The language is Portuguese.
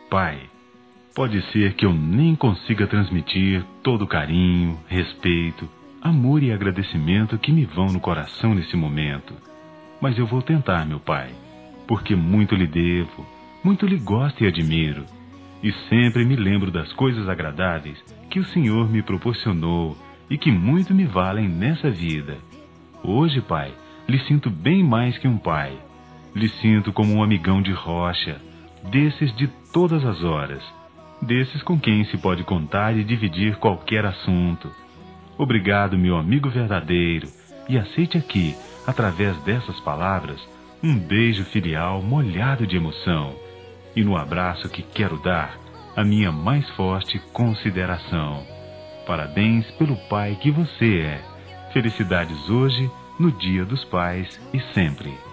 Pai, pode ser que eu nem consiga transmitir todo o carinho, respeito, amor e agradecimento que me vão no coração nesse momento. Mas eu vou tentar, meu Pai, porque muito lhe devo, muito lhe gosto e admiro, e sempre me lembro das coisas agradáveis que o Senhor me proporcionou e que muito me valem nessa vida. Hoje, Pai, lhe sinto bem mais que um pai. Lhe sinto como um amigão de rocha, desses de todas as horas, desses com quem se pode contar e dividir qualquer assunto. Obrigado, meu amigo verdadeiro, e aceite aqui, através dessas palavras, um beijo filial molhado de emoção, e no abraço que quero dar, a minha mais forte consideração. Parabéns pelo pai que você é. Felicidades hoje, no Dia dos Pais e sempre.